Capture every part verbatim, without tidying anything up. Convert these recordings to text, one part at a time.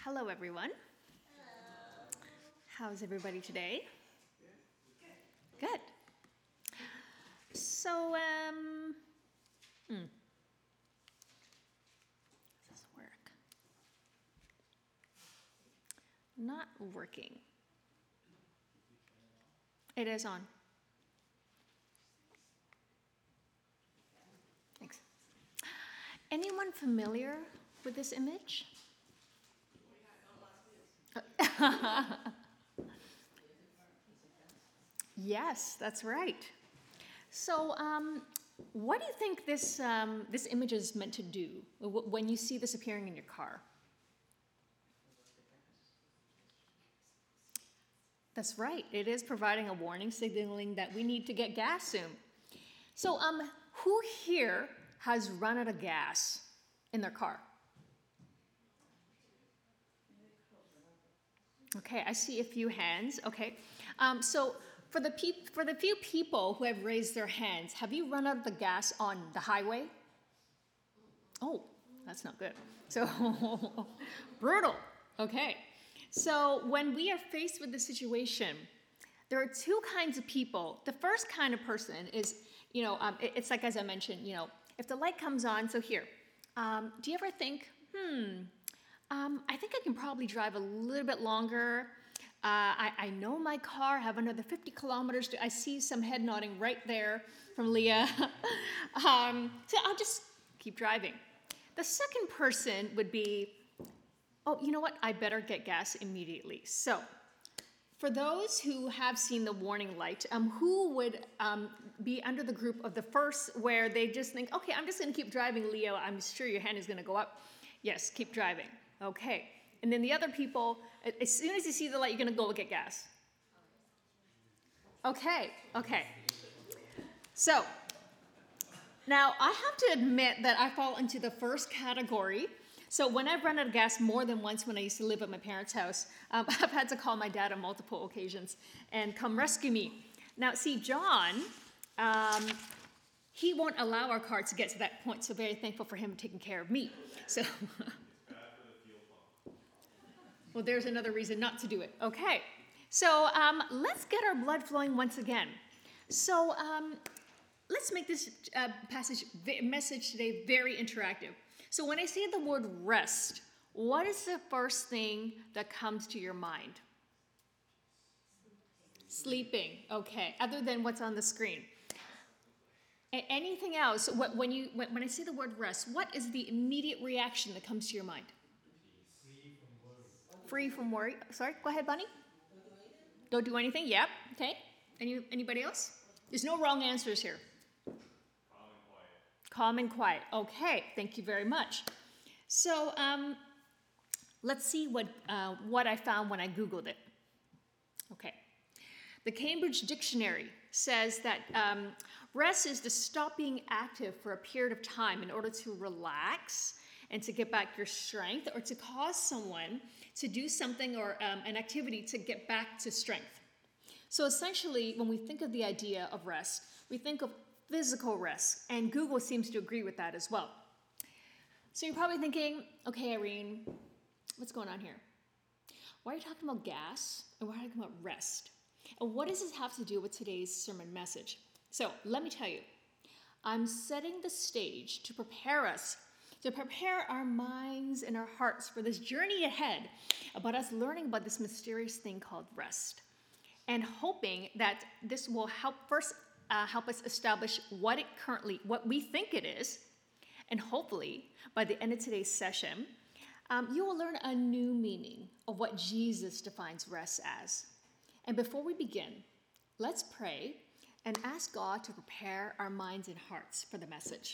Hello, everyone. How's everybody today? Good. So, um, hmm. Does this work? Not working. It is on. Thanks. Anyone familiar with this image? Yes, that's right. So, um, what do you think this um, this image is meant to do when you see this appearing in your car? That's right. It is providing a warning, signaling that we need to get gas soon. So, um, who here has run out of gas in their car? Okay, I see a few hands. Okay, um, so for the peop- for the few people who have raised their hands, have you run out of the gas on the highway? Oh, that's not good. So brutal. Okay, so when we are faced with the situation, there are two kinds of people. The first kind of person is, you know, um, it, it's like as I mentioned, you know, if the light comes on. So here, um, do you ever think, hmm? Um, I think I can probably drive a little bit longer. Uh, I, I know my car. I have another fifty kilometers. To, I see some head nodding right there from Leah. um, so I'll just keep driving. The second person would be, oh, you know what? I better get gas immediately. So for those who have seen the warning light, um, who would um, be under the group of the first where they just think, okay, I'm just going to keep driving, Leo. I'm sure your hand is going to go up. Yes, keep driving. Okay. And then the other people, as soon as you see the light, you're going to go get gas. Okay. Okay. So now I have to admit that I fall into the first category. So when I've run out of gas more than once when I used to live at my parents' house, um, I've had to call my dad on multiple occasions and come rescue me. Now, see, John, um, he won't allow our car to get to that point, so very thankful for him taking care of me. So, well, there's another reason not to do it. Okay, so um, let's get our blood flowing once again. So um, let's make this uh, passage message today very interactive. So when I say the word rest, what is the first thing that comes to your mind? Sleeping. Okay, other than what's on the screen. A- anything else? When you when I say the word rest, what is the immediate reaction that comes to your mind? Free from worry. Sorry, go ahead, Bunny. Don't do anything. Yep. Okay. Any anybody else? There's no wrong answers here. Calm and quiet. Calm and quiet. Okay. Thank you very much. So um, let's see what uh, what I found when I Googled it. Okay. The Cambridge Dictionary says that um, rest is to stop being active for a period of time in order to relax and to get back your strength, or to cause someone to do something or um, an activity to get back to strength. So essentially, when we think of the idea of rest, we think of physical rest, and Google seems to agree with that as well. So you're probably thinking, okay, Irene, what's going on here? Why are you talking about gas, and why are you talking about rest? And what does this have to do with today's sermon message? So let me tell you, I'm setting the stage to prepare us to prepare our minds and our hearts for this journey ahead about us learning about this mysterious thing called rest, and hoping that this will help first uh, help us establish what it currently, what we think it is, and hopefully by the end of today's session, um, you will learn a new meaning of what Jesus defines rest as. And before we begin, let's pray and ask God to prepare our minds and hearts for the message.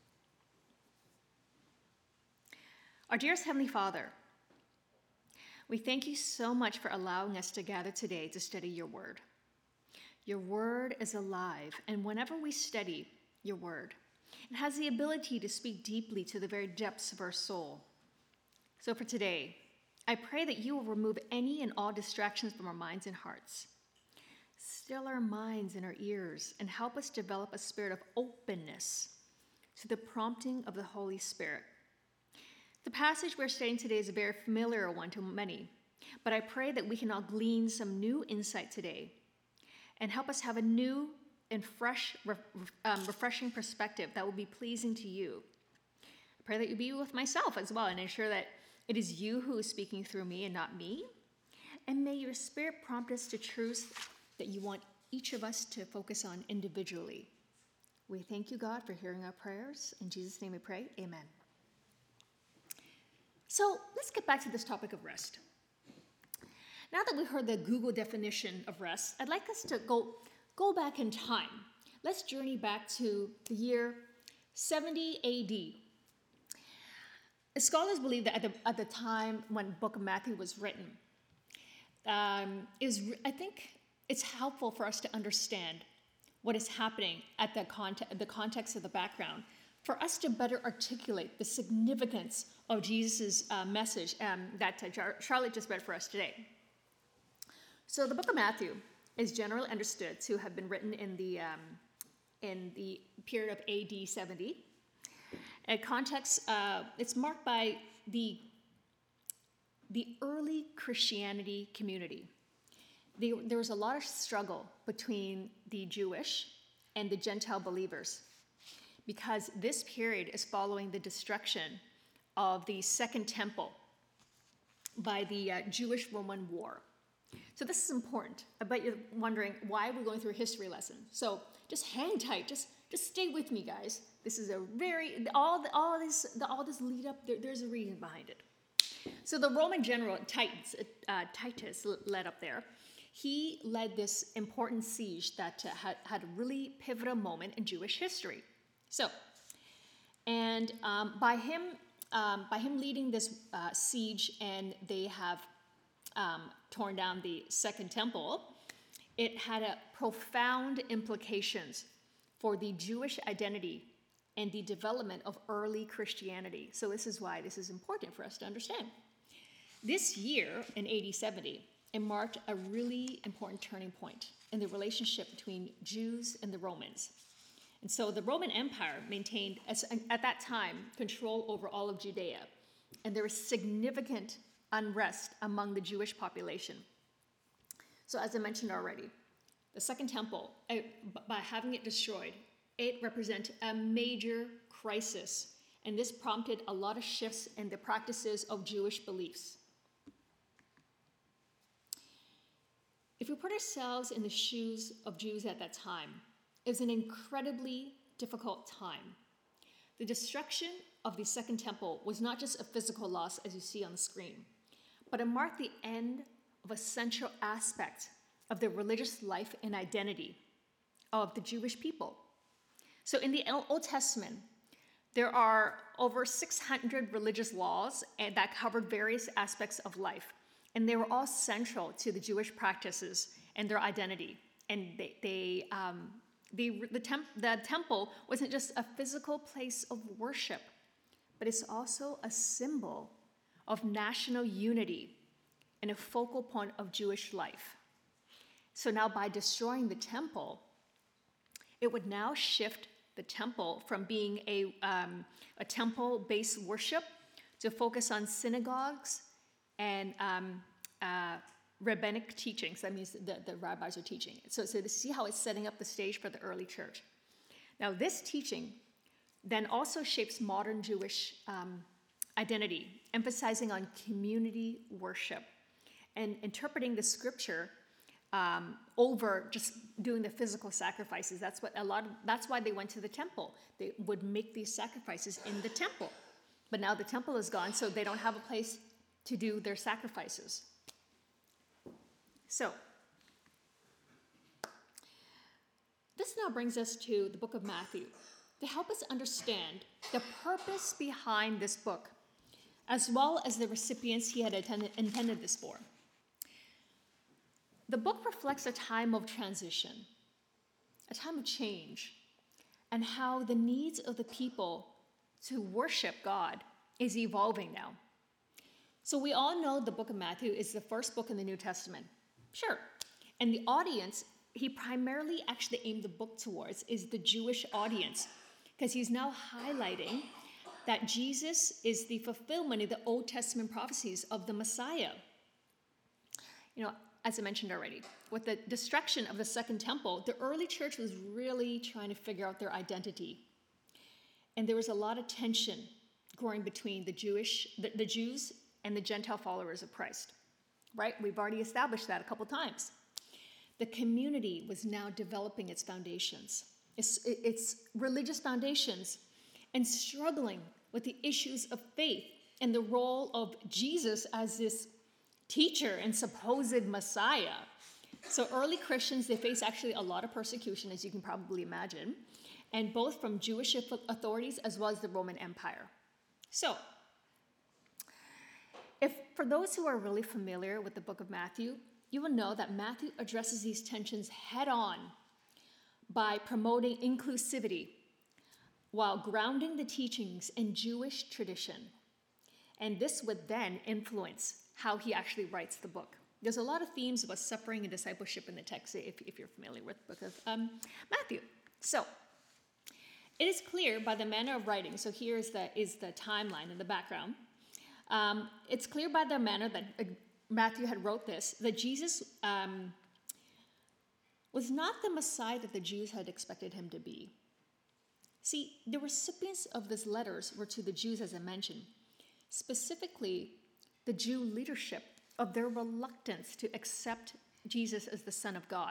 Our dearest Heavenly Father, we thank you so much for allowing us to gather today to study your word. Your word is alive, and whenever we study your word, it has the ability to speak deeply to the very depths of our soul. So for today, I pray that you will remove any and all distractions from our minds and hearts. Still our minds and our ears, and help us develop a spirit of openness to the prompting of the Holy Spirit. The passage we're studying today is a very familiar one to many, but I pray that we can all glean some new insight today and help us have a new and fresh, um, refreshing perspective that will be pleasing to you. I pray that you be with myself as well and ensure that it is you who is speaking through me and not me. And may your Spirit prompt us to truths that you want each of us to focus on individually. We thank you, God, for hearing our prayers. In Jesus' name we pray, amen. So let's get back to this topic of rest. Now that we heard the Google definition of rest, I'd like us to go, go back in time. Let's journey back to the year seventy A D. Scholars believe that at the, at the time when the book of Matthew was written, um, is I think it's helpful for us to understand what is happening at the, context, the context of the background, for us to better articulate the significance of Jesus' uh, message um, that uh, Charlotte just read for us today. So the book of Matthew is generally understood to have been written in the, um, in the period of A D seventy. And context, uh, it's marked by the, the early Christianity community. They, there was a lot of struggle between the Jewish and the Gentile believers, because this period is following the destruction of the Second Temple by the uh, Jewish-Roman War. So this is important. I bet you're wondering why we're going through a history lesson. So just hang tight. Just just stay with me, guys. This is a very all the, all this the, all this lead up. There, there's a reason behind it. So the Roman general Titus, uh, Titus led up there. He led this important siege that uh, had, had a really pivotal moment in Jewish history. So, and um, by him, um, by him leading this uh, siege, and they have um, torn down the Second Temple, it had a profound implications for the Jewish identity and the development of early Christianity. So this is why this is important for us to understand. This year in A D seventy, it marked a really important turning point in the relationship between Jews and the Romans. And so the Roman Empire maintained, at that time, control over all of Judea. And there was significant unrest among the Jewish population. So as I mentioned already, the Second Temple, by having it destroyed, it represented a major crisis. And this prompted a lot of shifts in the practices of Jewish beliefs. If we put ourselves in the shoes of Jews at that time, it was an incredibly difficult time. The destruction of the Second Temple was not just a physical loss, as you see on the screen, but it marked the end of a central aspect of the religious life and identity of the Jewish people. So in the Old Testament, there are over six hundred religious laws that covered various aspects of life, and they were all central to the Jewish practices and their identity. And they, they um, The, the, temp, the temple wasn't just a physical place of worship, but it's also a symbol of national unity and a focal point of Jewish life. So now by destroying the temple, it would now shift the temple from being a, um, a temple-based worship to focus on synagogues and um, uh, rabbinic teachings. That means the, the rabbis are teaching. So, so to see how it's setting up the stage for the early church. Now, this teaching then also shapes modern Jewish um, identity, emphasizing on community worship and interpreting the scripture um, over just doing the physical sacrifices. That's what a lot of, that's why they went to the temple. They would make these sacrifices in the temple. But now the temple is gone, so they don't have a place to do their sacrifices. So, this now brings us to the book of Matthew to help us understand the purpose behind this book, as well as the recipients he had attended, intended this for. The book reflects a time of transition, a time of change, and how the needs of the people to worship God is evolving now. So we all know the book of Matthew is the first book in the New Testament. Sure. And the audience he primarily actually aimed the book towards is the Jewish audience, because he's now highlighting that Jesus is the fulfillment of the Old Testament prophecies of the Messiah. You know, as I mentioned already, with the destruction of the Second Temple, the early church was really trying to figure out their identity. And there was a lot of tension growing between the Jewish, the, the Jews and the Gentile followers of Christ, right? We've already established that a couple times. The community was now developing its foundations, its, its religious foundations, and struggling with the issues of faith and the role of Jesus as this teacher and supposed Messiah. So early Christians, they faced actually a lot of persecution, as you can probably imagine, and both from Jewish authorities as well as the Roman Empire. So, if for those who are really familiar with the book of Matthew, you will know that Matthew addresses these tensions head on by promoting inclusivity while grounding the teachings in Jewish tradition. And this would then influence how he actually writes the book. There's a lot of themes about suffering and discipleship in the text, if, if you're familiar with the book of um, Matthew. So, it is clear by the manner of writing, so here is the, is the timeline in the background. Um, it's clear by the manner that uh, Matthew had wrote this, that Jesus um, was not the Messiah that the Jews had expected him to be. See, the recipients of these letters were to the Jews, as I mentioned, specifically the Jew leadership of their reluctance to accept Jesus as the Son of God.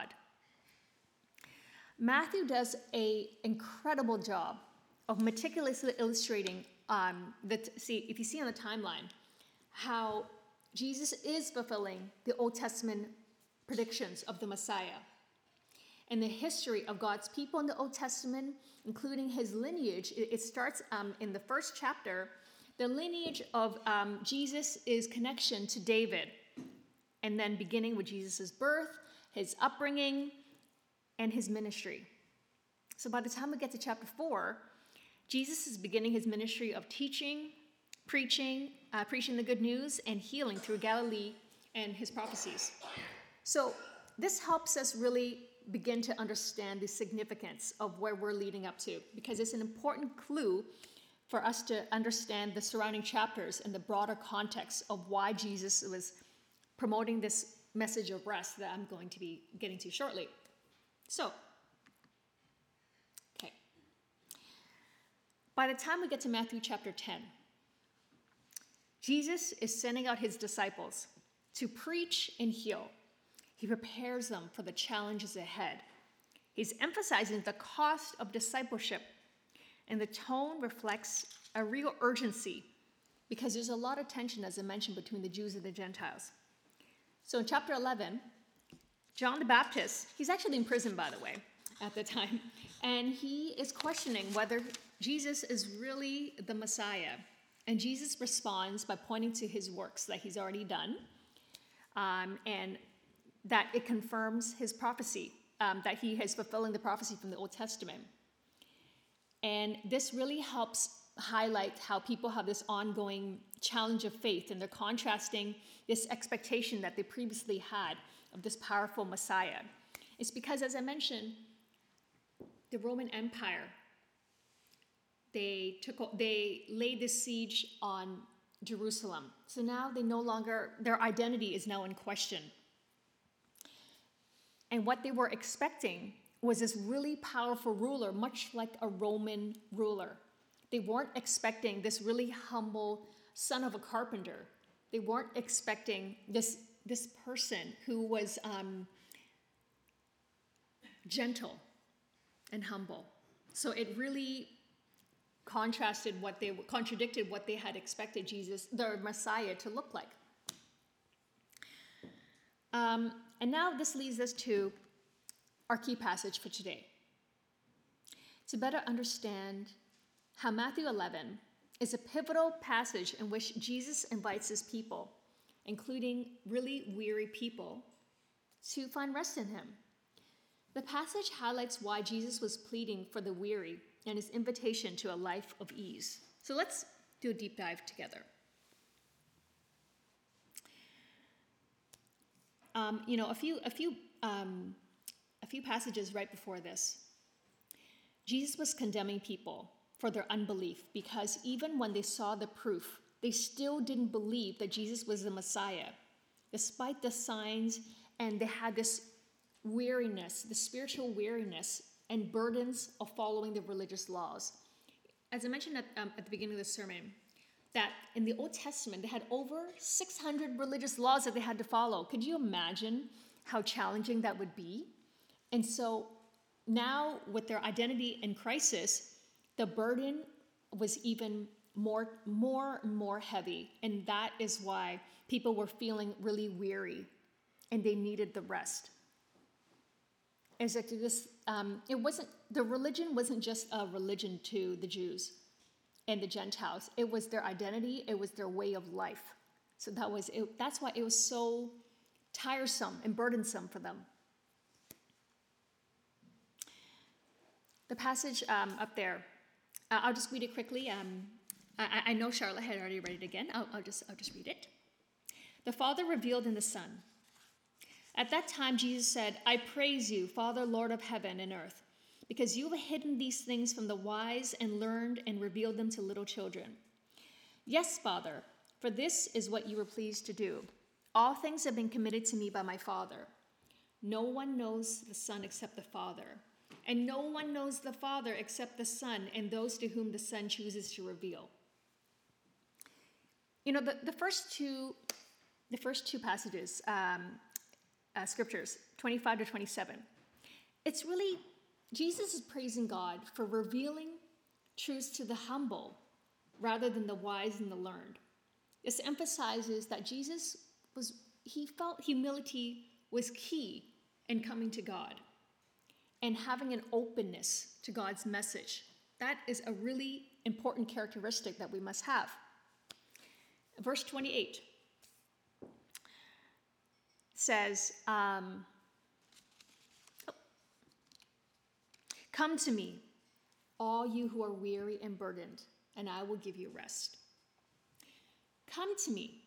Matthew does an incredible job of meticulously illustrating, um, that. See, if you see on the timeline, how Jesus is fulfilling the Old Testament predictions of the Messiah. And the history of God's people in the Old Testament, including his lineage, it, it starts um, in the first chapter. The lineage of um, Jesus is connection to David, and then beginning with Jesus' birth, his upbringing, and his ministry. So by the time we get to chapter four, Jesus is beginning his ministry of teaching, preaching, uh, preaching the good news, and healing through Galilee and his prophecies. So this helps us really begin to understand the significance of where we're leading up to, because it's an important clue for us to understand the surrounding chapters and the broader context of why Jesus was promoting this message of rest that I'm going to be getting to shortly. So, okay. By the time we get to Matthew chapter ten, Jesus is sending out his disciples to preach and heal. He prepares them for the challenges ahead. He's emphasizing the cost of discipleship, and the tone reflects a real urgency because there's a lot of tension, as I mentioned, between the Jews and the Gentiles. So in chapter eleven, John the Baptist, he's actually in prison, by the way, at the time, and he is questioning whether Jesus is really the Messiah. And Jesus responds by pointing to his works that he's already done, um, and that it confirms his prophecy, um, that he is fulfilling the prophecy from the Old Testament. And this really helps highlight how people have this ongoing challenge of faith, and they're contrasting this expectation that they previously had of this powerful Messiah. It's because, as I mentioned, the Roman Empire, they took, they laid this siege on Jerusalem. So now they no longer, their identity is now in question. And what they were expecting was this really powerful ruler, much like a Roman ruler. They weren't expecting this really humble son of a carpenter. They weren't expecting this, this person who was um, gentle and humble. So it really contrasted what they contradicted what they had expected Jesus, their Messiah, to look like. Um, and now this leads us to our key passage for today. To better understand how Matthew eleven is a pivotal passage in which Jesus invites his people, including really weary people, to find rest in him. The passage highlights why Jesus was pleading for the weary and his invitation to a life of ease. So let's do a deep dive together. Um, you know, a few, a few, um, a few passages right before this, Jesus was condemning people for their unbelief, because even when they saw the proof, they still didn't believe that Jesus was the Messiah, despite the signs, and they had this weariness, the spiritual weariness and burdens of following the religious laws. As I mentioned at, um, at the beginning of the sermon, that in the Old Testament, they had over six hundred religious laws that they had to follow. Could you imagine how challenging that would be? And so now with their identity in crisis, the burden was even more, more and more heavy. And that is why people were feeling really weary and they needed the rest. It's like this, um, it wasn't, the religion wasn't just a religion to the Jews and the Gentiles. It was their identity. It was their way of life. So that was, it, that's why it was so tiresome and burdensome for them. The passage um, up there, uh, I'll just read it quickly. Um, I, I know Charlotte had already read it again. I'll, I'll just, I'll just read it. The Father revealed in the Son. At that time, Jesus said, I praise you, Father, Lord of heaven and earth, because you have hidden these things from the wise and learned and revealed them to little children. Yes, Father, for this is what you were pleased to do. All things have been committed to me by my Father. No one knows the Son except the Father, and no one knows the Father except the Son and those to whom the Son chooses to reveal. You know, the, the first two, the first two passages, um, uh, scriptures, twenty-five to twenty-seven, it's really, Jesus is praising God for revealing truths to the humble rather than the wise and the learned. This emphasizes that Jesus was, he felt humility was key in coming to God and having an openness to God's message. That is a really important characteristic that we must have. Verse twenty-eight says, um, oh, come to me, all you who are weary and burdened, and I will give you rest. Come to me.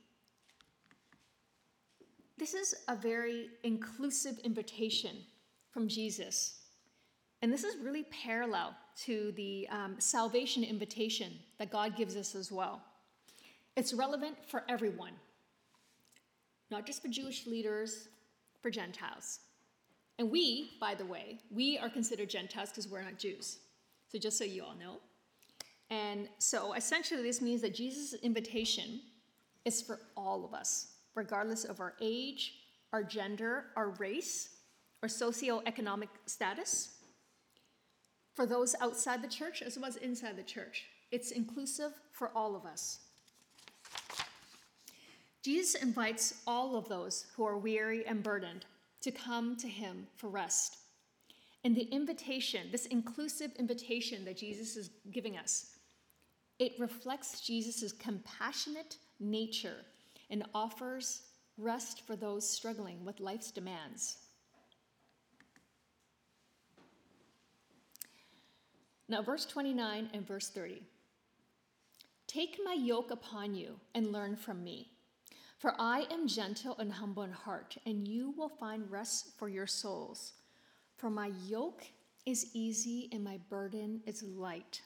This is a very inclusive invitation from Jesus. And this is really parallel to the um, salvation invitation that God gives us as well. It's relevant for everyone, not just for Jewish leaders, for Gentiles. And we, by the way, we are considered Gentiles because we're not Jews. So just so you all know. And so essentially this means that Jesus' invitation is for all of us, regardless of our age, our gender, our race, or socioeconomic status. For those outside the church as well as inside the church. It's inclusive for all of us. Jesus invites all of those who are weary and burdened to come to him for rest. And the invitation, this inclusive invitation that Jesus is giving us, it reflects Jesus' compassionate nature and offers rest for those struggling with life's demands. Now, verse twenty-nine and verse thirty. Take my yoke upon you and learn from me, for I am gentle and humble in heart, and you will find rest for your souls. For my yoke is easy and my burden is light.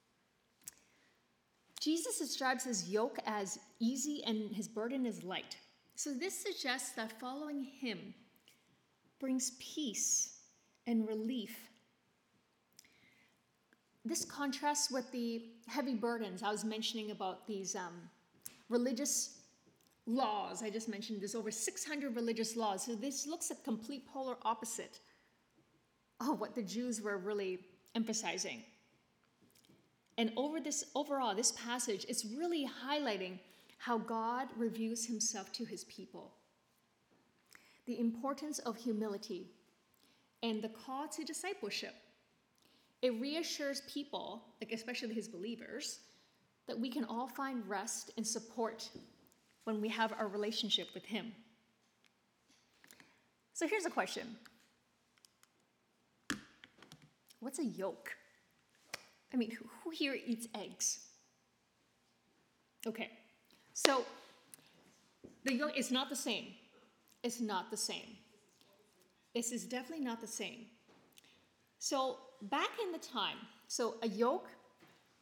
Jesus describes his yoke as easy and his burden is light. So this suggests that following him brings peace and relief. This contrasts with the heavy burdens I was mentioning about these um, religious laws. I just mentioned there's over six hundred religious laws. So this looks like complete polar opposite of what the Jews were really emphasizing. And over this, overall, this passage is really highlighting how God reveals himself to his people. The importance of humility and the call to discipleship. It reassures people, like especially his believers, that we can all find rest and support when we have our relationship with him. So here's a question. What's a yolk? I mean, who, who here eats eggs? Okay, so the yolk is not the same. It's not the same. This is definitely not the same. So back in the time, so a yoke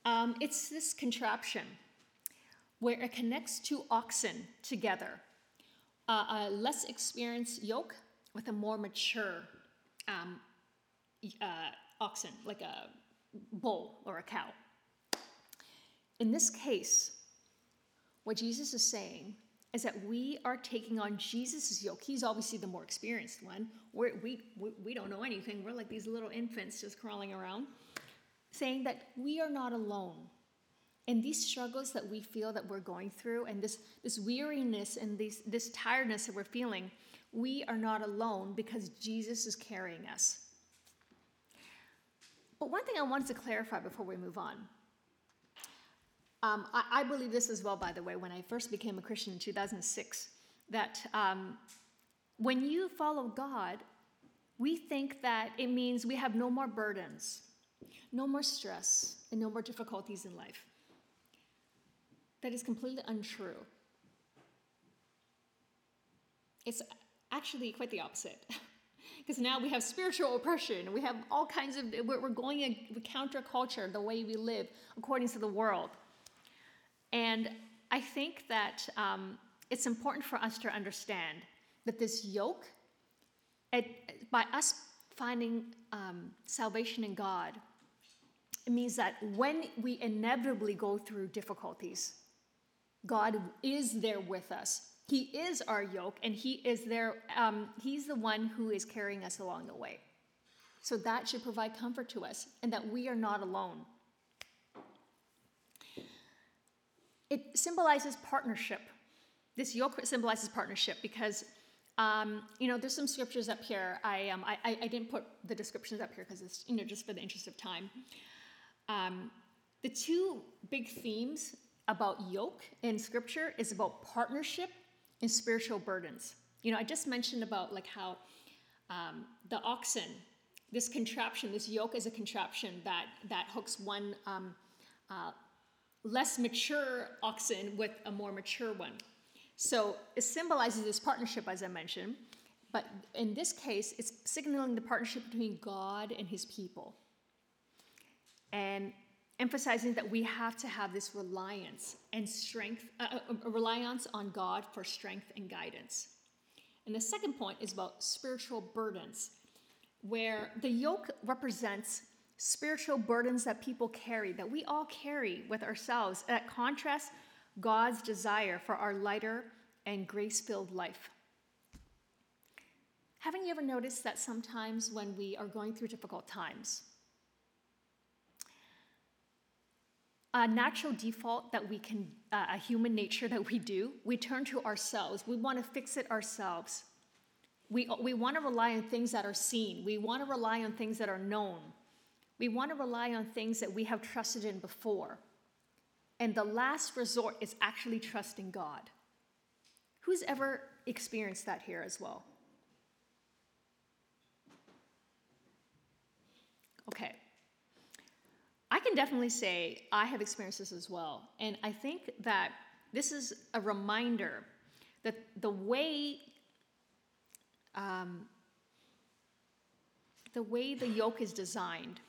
Um, it's this contraption where it connects two oxen together, uh, a less experienced yoke with a more mature um, uh, oxen, like a bull or a cow. In this case, what Jesus is saying is that we are taking on Jesus' yoke. He's obviously the more experienced one. We're, we, we, we don't know anything. We're like these little infants just crawling around, saying that we are not alone. And these struggles that we feel that we're going through, and this, this weariness and this, this tiredness that we're feeling, we are not alone because Jesus is carrying us. But one thing I wanted to clarify before we move on. Um, I, I believe this as well, by the way, when I first became a Christian in two thousand six, that um, when you follow God, we think that it means we have no more burdens, no more stress, and no more difficulties in life. That is completely untrue. It's actually quite the opposite. Because now we have spiritual oppression. We have all kinds of, we're going in counterculture, the way we live according to the world. And I think that um, it's important for us to understand that this yoke, it, by us finding um, salvation in God, it means that when we inevitably go through difficulties, God is there with us. He is our yoke, and he is there. Um, he's the one who is carrying us along the way. So that should provide comfort to us, and that we are not alone. It symbolizes partnership. This yoke symbolizes partnership because, um, you know, there's some scriptures up here. I, um, I, I didn't put the descriptions up here because it's, you know, just for the interest of time. Um, the two big themes about yoke in scripture is about partnership and spiritual burdens. You know, I just mentioned about like how um, the oxen, this contraption, this yoke is a contraption that, that hooks one um, uh, less mature oxen with a more mature one. So it symbolizes this partnership, as I mentioned, but in this case, it's signaling the partnership between God and his people, and emphasizing that we have to have this reliance and strength, uh, a reliance on God for strength and guidance. And the second point is about spiritual burdens, where the yoke represents spiritual burdens that people carry, that we all carry with ourselves, that contrast God's desire for our lighter and grace-filled life. Haven't you ever noticed that sometimes when we are going through difficult times, a natural default that we can, uh, a human nature that we do, we turn to ourselves. We want to fix it ourselves. We, we want to rely on things that are seen. We want to rely on things that are known. We want to rely on things that we have trusted in before. And the last resort is actually trusting God. Who's ever experienced that here as well? Okay. I can definitely say I have experienced this as well. And I think that this is a reminder that the way um, the way the yoke is designed,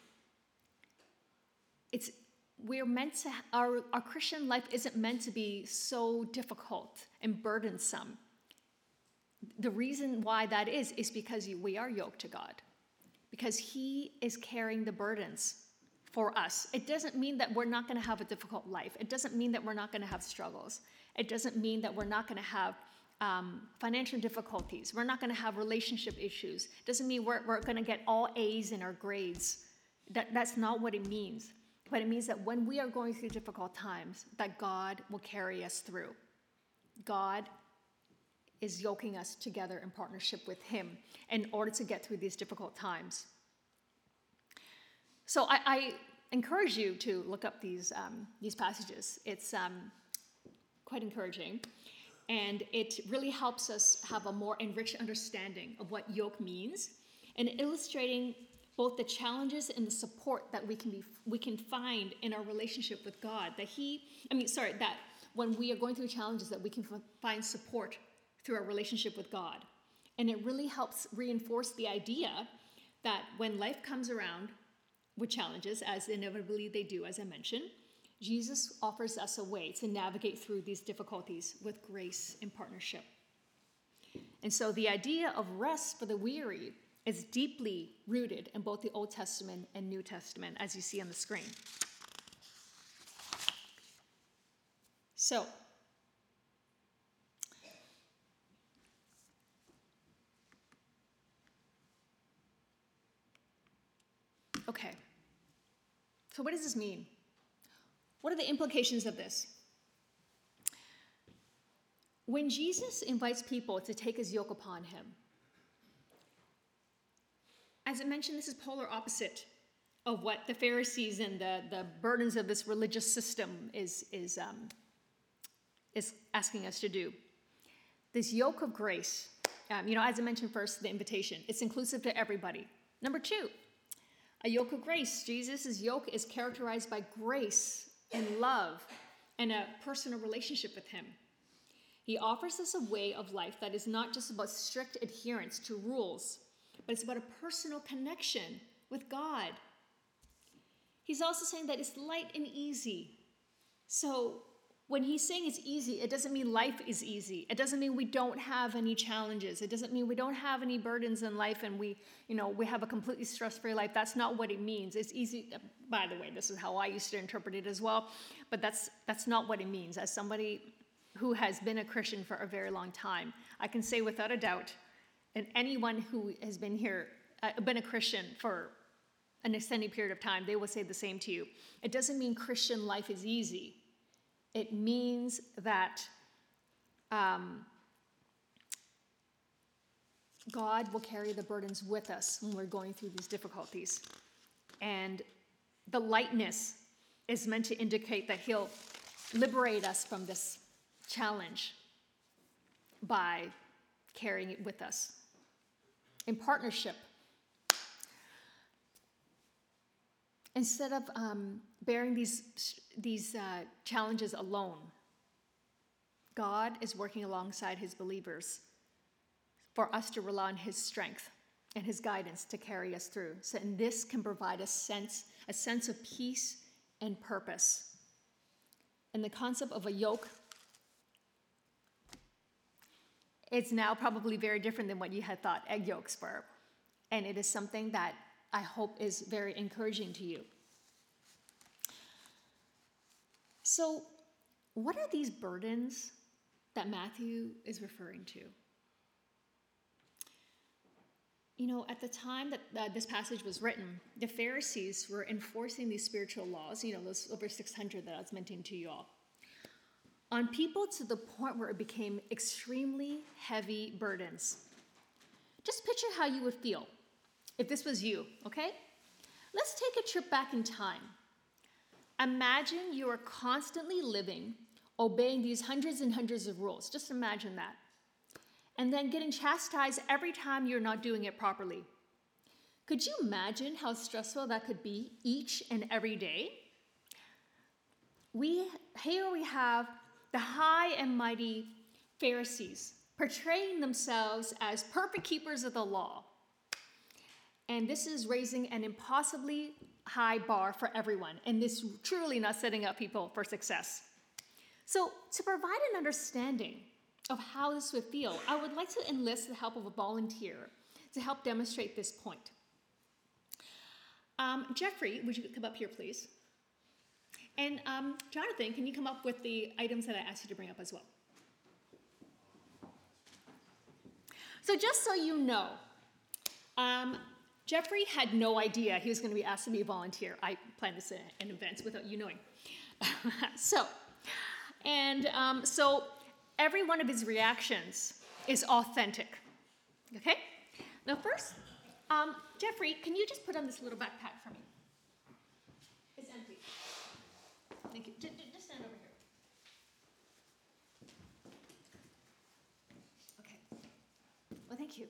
it's we're meant to, our, our Christian life isn't meant to be so difficult and burdensome. The reason why that is, is because we are yoked to God, because he is carrying the burdens for us. It doesn't mean that we're not going to have a difficult life. It doesn't mean that we're not going to have struggles. It doesn't mean that we're not going to have um, financial difficulties. We're not going to have relationship issues. It doesn't mean we're, we're going to get all A's in our grades. That, that's not what it means. But it means that when we are going through difficult times, that God will carry us through. God is yoking us together in partnership with him in order to get through these difficult times. So I, I encourage you to look up these, um, these passages. It's um, quite encouraging. And it really helps us have a more enriched understanding of what yoke means, and illustrating both the challenges and the support that we can be we can find in our relationship with God. That he, I mean, sorry, that when we are going through challenges, that we can f- find support through our relationship with God. And it really helps reinforce the idea that when life comes around with challenges, as inevitably they do, as I mentioned, Jesus offers us a way to navigate through these difficulties with grace and partnership. And so the idea of rest for the weary is deeply rooted in both the Old Testament and New Testament, as you see on the screen. So, okay. So what does this mean? What are the implications of this? When Jesus invites people to take his yoke upon him, as I mentioned, this is polar opposite of what the Pharisees and the, the burdens of this religious system is, is, um, is asking us to do. This yoke of grace, um, you know, as I mentioned first, the invitation, it's inclusive to everybody. Number two, a yoke of grace. Jesus' yoke is characterized by grace and love and a personal relationship with him. He offers us a way of life that is not just about strict adherence to rules, but it's about a personal connection with God. He's also saying that it's light and easy. So when he's saying it's easy, it doesn't mean life is easy. It doesn't mean we don't have any challenges. It doesn't mean we don't have any burdens in life and we, you know, we have a completely stress-free life. That's not what it means. It's easy. By the way, this is how I used to interpret it as well. But that's that's not what it means. As somebody who has been a Christian for a very long time, I can say without a doubt, and anyone who has been here, uh, been a Christian for an extended period of time, they will say the same to you. It doesn't mean Christian life is easy. It means that um, God will carry the burdens with us when we're going through these difficulties. And the lightness is meant to indicate that he'll liberate us from this challenge by carrying it with us. In partnership, instead of um, bearing these, these uh, challenges alone, God is working alongside his believers for us to rely on his strength and his guidance to carry us through. So, and this can provide a sense, a sense of peace and purpose. And the concept of a yoke, it's now probably very different than what you had thought egg yolks were. And it is something that I hope is very encouraging to you. So, what are these burdens that Matthew is referring to? You know, at the time that uh, this passage was written, the Pharisees were enforcing these spiritual laws, you know, those over six hundred that I was mentioning to you all, on people to the point where it became extremely heavy burdens. Just picture how you would feel if this was you, okay? Let's take a trip back in time. Imagine you are constantly living, obeying these hundreds and hundreds of rules. Just imagine that. And then getting chastised every time you're not doing it properly. Could you imagine how stressful that could be each and every day? We, here we have the high and mighty Pharisees portraying themselves as perfect keepers of the law. And this is raising an impossibly high bar for everyone, and this truly not setting up people for success. So to provide an understanding of how this would feel, I would like to enlist the help of a volunteer to help demonstrate this point. Um, Jeffrey, would you come up here, please? And um, Jonathan, can you come up with the items that I asked you to bring up as well? So just so you know, um, Jeffrey had no idea he was going to be asked to be a volunteer. I planned this in advance without you knowing. so, and um, so every one of his reactions is authentic. Okay? Now first, um, Jeffrey, can you just put on this little backpack for me? It's empty. Thank you. Just, just stand over here. Okay. Well, thank you.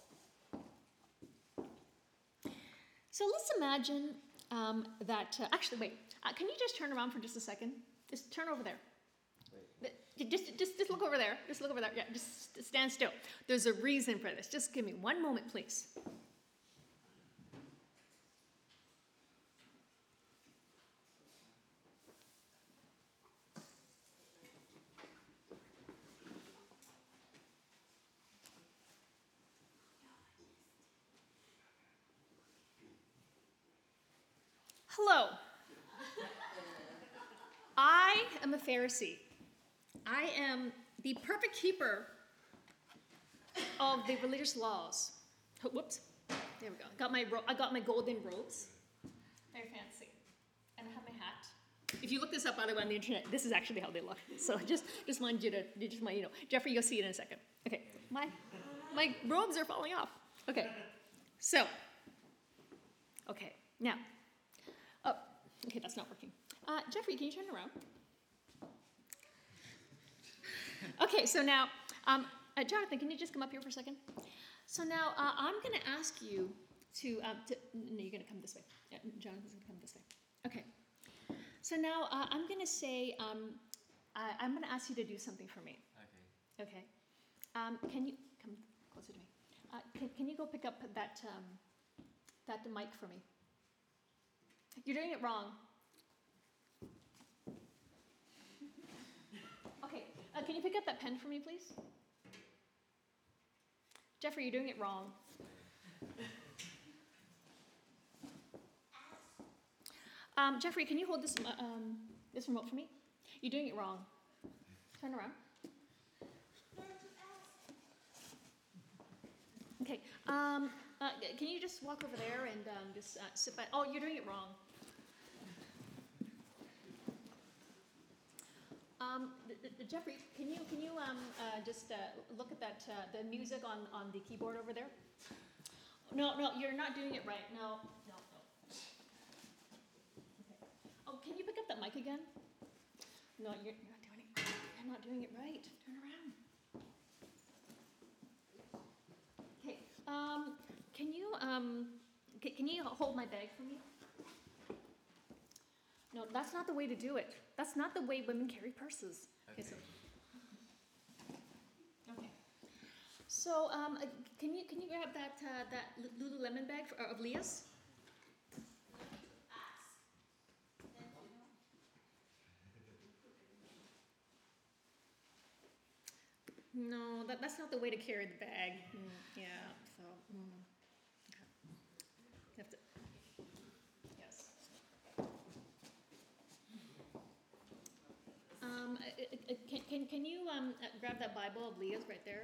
So let's imagine um, that, uh, actually, wait, uh, can you just turn around for just a second? Just turn over there. Wait. Just, just, just look over there. Just look over there. Yeah, just stand still. There's a reason for this. Just give me one moment, please. Hello. I am a Pharisee. I am the perfect keeper of the religious laws. Oh, whoops. There we go. Got my ro- I got my golden robes. Very fancy. And I have my hat. If you look this up, by the way, on the internet, this is actually how they look. So just, just mind you to, just mind you know. Jeffrey, you'll see it in a second. Okay. My, my robes are falling off. Okay. So. Okay. Now. Oh. Okay, that's not working. Uh, Jeffrey, can you turn around? Okay. So now, um, uh, Jonathan, can you just come up here for a second? So now uh, I'm going to ask you to, um, to. No, you're going to come this way. Yeah, Jonathan's going to come this way. Okay. So now uh, I'm going to say, um, I, I'm going to ask you to do something for me. Okay. Okay. Um, can you come closer to me? Uh, can, can you go pick up that um, that mic for me? You're doing it wrong. Okay. Uh, can you pick up that pen for me, please? Jeffrey, you're doing it wrong. Um, Jeffrey, can you hold this um, this remote for me? You're doing it wrong. Turn around. Okay. Um, uh, can you just walk over there and um, just uh, sit by? Oh, you're doing it wrong. Um, Jeffrey, can you can you um, uh, just uh, look at that uh, the music on, on the keyboard over there? No, no, you're not doing it right. No, no, no. Okay. Oh, can you pick up that mic again? No, you're, you're not doing it. You're not doing it right. Turn around. Okay. Um, can you um, can, can you hold my bag for me? No, that's not the way to do it. That's not the way women carry purses. Okay. Okay, so, okay. So, um, uh, can you can you grab that uh, that Lululemon bag for, uh, of Leah's? No, that, that's not the way to carry the bag. Mm, yeah. So, mm. Okay. You have to. Yes. Um, uh, uh, uh, can, can, can you um, uh, grab that Bible of Leah's right there?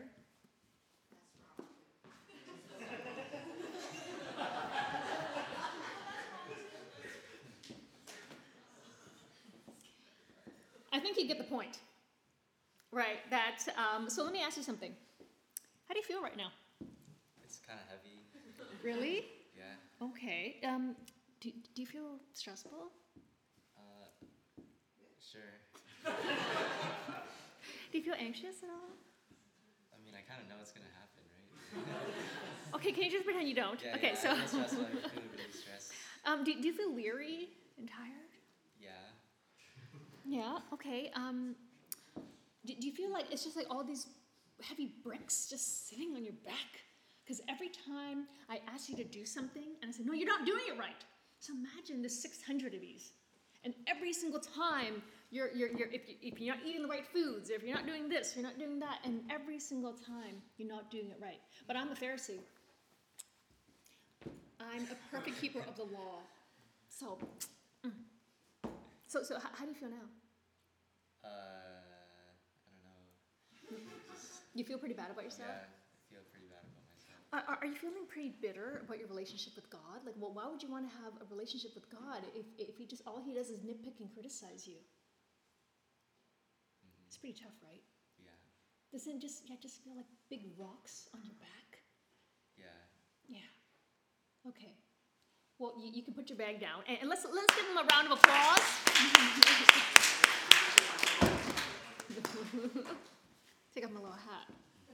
I think you get the point. Right, that, um, so let me ask you something. How do you feel right now? It's kind of heavy. Really? Yeah. Okay. Um, do, do you feel stressful? Uh, sure. Do you feel anxious at all? I mean, I kind of know what's going to happen, right? Okay, can you just pretend you don't? Yeah, okay, yeah, so. I feel stressed, I feel really stressed. Um, do, do you feel weary and tired? Yeah. Yeah, okay. Um, do, do you feel like it's just like all these heavy bricks just sitting on your back? Because every time I ask you to do something, and I say, no, you're not doing it right. So imagine there's six hundred of these. And every single time, you're, you're, you're, if, you, if you're not eating the right foods, if you're not doing this, you're not doing that, and every single time, you're not doing it right. But I'm a Pharisee. I'm a perfect keeper of the law. So, mm. so, so how, how do you feel now? Uh, I don't know. Just, You feel pretty bad about yourself? yeah, I feel pretty bad about myself. Are, are you feeling pretty bitter about your relationship with God? Like, well, why would you want to have a relationship with God if, if he just, all he does is nitpick and criticize you? Mm-hmm. It's pretty tough, right? Yeah. Doesn't it just, yeah, just feel like big rocks on your back? Yeah. Yeah. Okay. Well, you, you can put your bag down. And, and let's, let's give him a round of applause. Take off my little hat.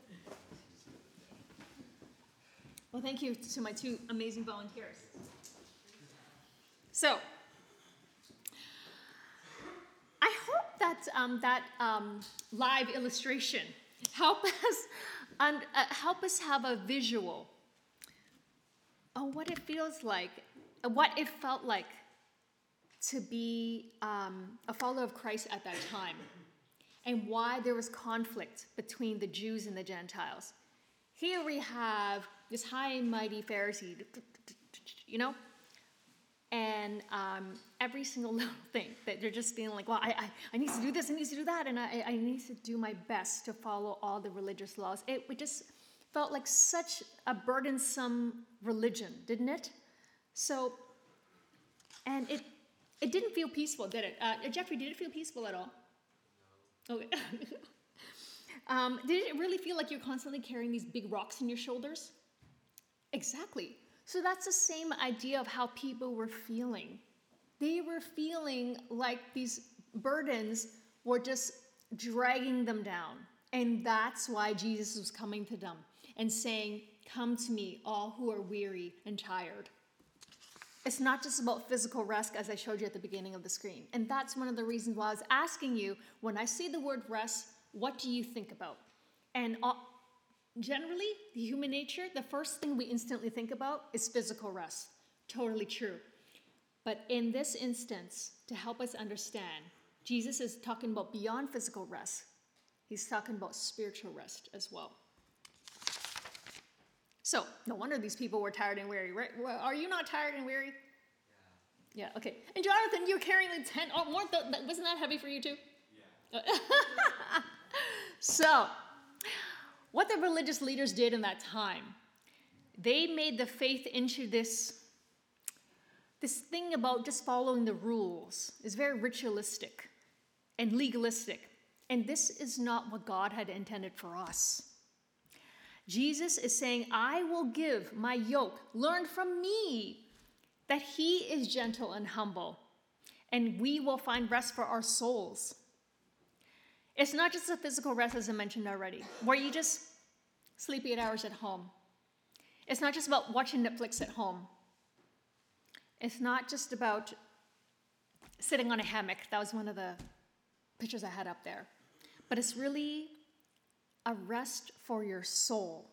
Well, thank you to my two amazing volunteers. So, I hope that um, that um, live illustration help us and uh, help us have a visual of what it feels like, uh, what it felt like to be um, a follower of Christ at that time, and why there was conflict between the Jews and the Gentiles. Here we have this high and mighty Pharisee, you know, and um, every single little thing that you're just feeling like, well, I, I, I need to do this, I need to do that, and I, I need to do my best to follow all the religious laws. It, it just felt like such a burdensome religion, didn't it? So, and it it didn't feel peaceful, did it? Uh, Jeffrey, did it feel peaceful at all? No. Okay. um, did it really feel like you're constantly carrying these big rocks on your shoulders? Exactly. So that's the same idea of how people were feeling. They were feeling like these burdens were just dragging them down. And that's why Jesus was coming to them and saying, "Come to me, all who are weary and tired." It's not just about physical rest, as I showed you at the beginning of the screen. And that's one of the reasons why I was asking you, when I say the word rest, what do you think about? And uh, generally, the human nature, the first thing we instantly think about is physical rest. Totally true. But in this instance, to help us understand, Jesus is talking about beyond physical rest. He's talking about spiritual rest as well. So, no wonder these people were tired and weary, right? Well, are you not tired and weary? Yeah. Yeah, okay. And Jonathan, you're carrying the tent. Oh, weren't the, wasn't that heavy for you too? Yeah. So, what the religious leaders did in that time, they made the faith into this, this thing about just following the rules. It's very ritualistic and legalistic. And this is not what God had intended for us. Jesus is saying, I will give my yoke, learn from me, that he is gentle and humble, and we will find rest for our souls. It's not just a physical rest, as I mentioned already, where you just sleep eight hours at home. It's not just about watching Netflix at home. It's not just about sitting on a hammock. That was one of the pictures I had up there. But it's really a rest for your soul.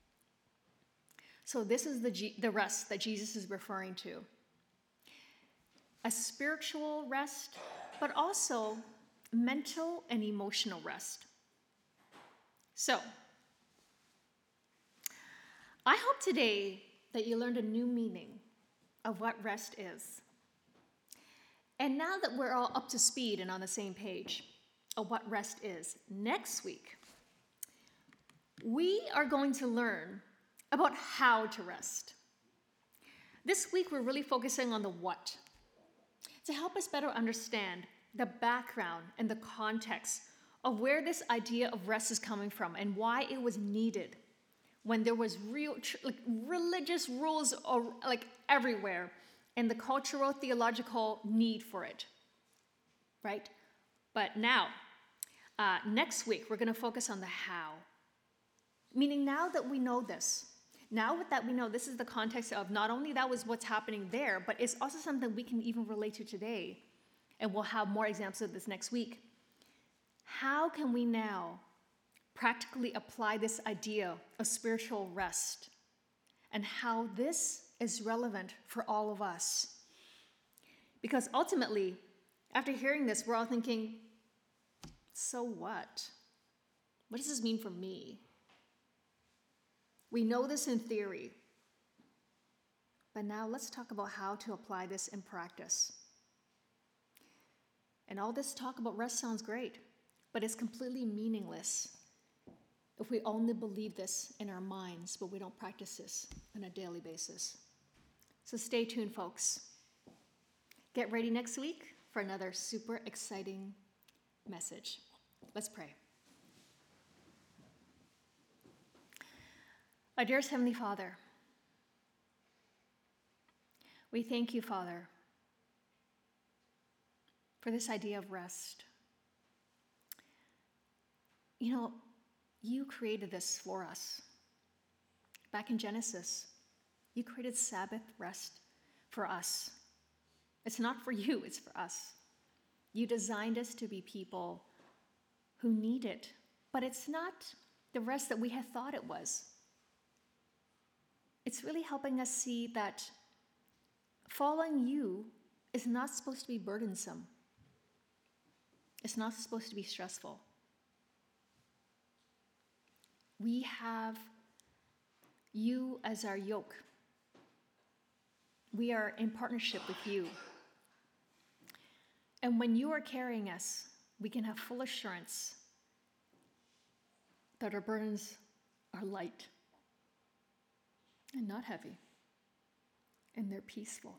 So this is the, G- the rest that Jesus is referring to. A spiritual rest, but also mental and emotional rest. So, I hope today that you learned a new meaning of what rest is. And now that we're all up to speed and on the same page of what rest is, next week, we are going to learn about how to rest. This week, we're really focusing on the what, to help us better understand the background and the context of where this idea of rest is coming from and why it was needed when there was real like, religious rules or, like everywhere and the cultural, theological need for it, right? But now, uh, next week, we're going to focus on the how. Meaning now that we know this, now that we know this is the context of not only that was what's happening there, but it's also something we can even relate to today. And we'll have more examples of this next week. How can we now practically apply this idea of spiritual rest and how this is relevant for all of us? Because ultimately, after hearing this, we're all thinking, so what? What does this mean for me? We know this in theory, but now let's talk about how to apply this in practice. And all this talk about rest sounds great, but it's completely meaningless if we only believe this in our minds, but we don't practice this on a daily basis. So stay tuned, folks. Get ready next week for another super exciting message. Let's pray. Our dearest Heavenly Father, we thank you, Father, for this idea of rest. You know, you created this for us. Back in Genesis, you created Sabbath rest for us. It's not for you, it's for us. You designed us to be people who need it, but it's not the rest that we had thought it was. It's really helping us see that following you is not supposed to be burdensome. It's not supposed to be stressful. We have you as our yoke. we are in partnership with you. And when you are carrying us, we can have full assurance that our burdens are light and not heavy, and they're peaceful,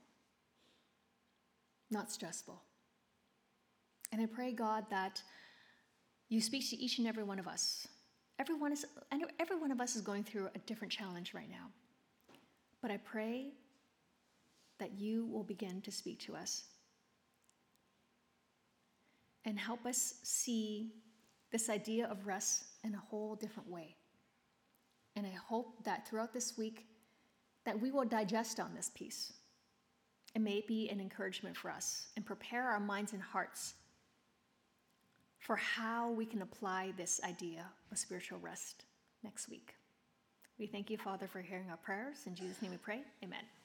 not stressful. And I pray, God, that you speak to each and every one of us. Everyone is, I know every one of us is going through a different challenge right now. But I pray that you will begin to speak to us and help us see this idea of rest in a whole different way. And I hope that throughout this week that we will digest on this piece. It may be an encouragement for us and prepare our minds and hearts for how we can apply this idea of spiritual rest next week. We thank you, Father, for hearing our prayers. In Jesus' name we pray, amen.